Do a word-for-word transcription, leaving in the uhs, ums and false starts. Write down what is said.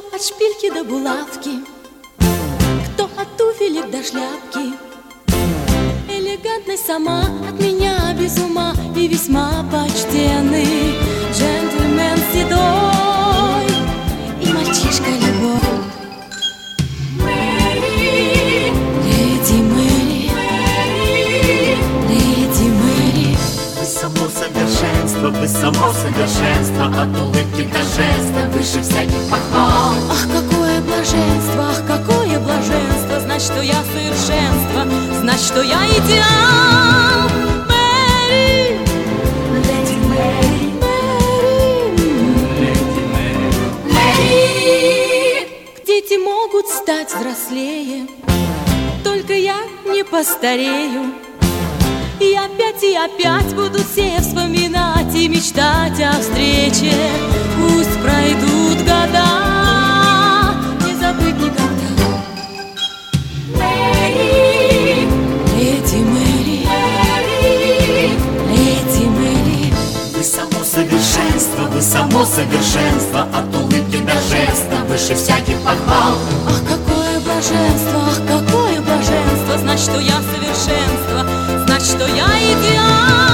от шпильки до булавки, кто от туфелек до шляпки. Элегантность сама от меня без ума и весьма почтенный джентльмен седой и мальчишка любовь. Мэри, леди Мэри, Мэри, леди Мэри. Вы само совершенство, вы само совершенство, от улыбки до жеста выше всяких похвал. Ах, какое блаженство, ах, какое блаженство, знать, что я совершенство, знать, что я идеал. Мэри, Леди Мэри, леди Мэри, Мэри. Дети могут стать взрослее, только я не постарею. И опять и опять будут все вспоминать и мечтать о встрече. Пусть пройдут года, не забыть никогда. Мэри, леди Мэри, Мэри, леди Мэри. вы само совершенство, вы само совершенство, от улыбки до жеста выше всяких похвал. Ах, какое блаженство, ах, какое блаженство, знать, что я совершенство, знать, что я идеал.